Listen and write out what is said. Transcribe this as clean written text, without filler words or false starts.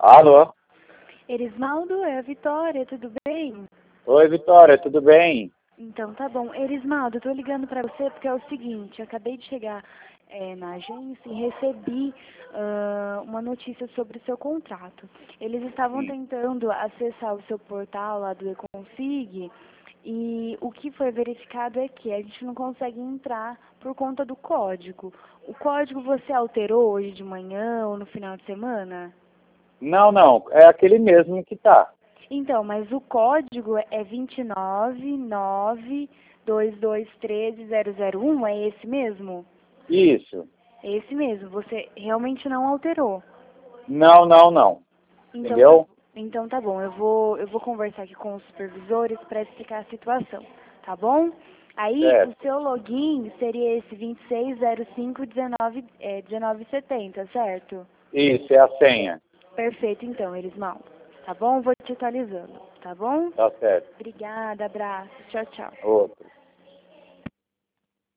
Alô? Erismaldo, é a Vitória, tudo bem? Oi, Vitória, tudo bem? Então tá bom. Erismaldo, eu tô ligando pra você porque é o seguinte, eu acabei de chegar na agência e recebi uma notícia sobre o seu contrato. Eles estavam Sim. tentando acessar o seu portal lá do Econsig e o que foi verificado é que a gente não consegue entrar por conta do código. O código você alterou hoje de manhã ou no final de semana? Não, não, é aquele mesmo que tá. Então, mas o código é 29922130001, é esse mesmo? Isso. É esse mesmo, você realmente não alterou. Não, não, não. Então tá, Entendeu? então tá bom, eu vou conversar aqui com os supervisores para explicar a situação, tá bom? Aí o Certo. seu login seria esse 26051970, certo? Isso, é a senha. Perfeito então, Erismal. Tá bom? Vou te atualizando, tá bom? Tá certo. Obrigada, abraço, tchau, tchau. Outro.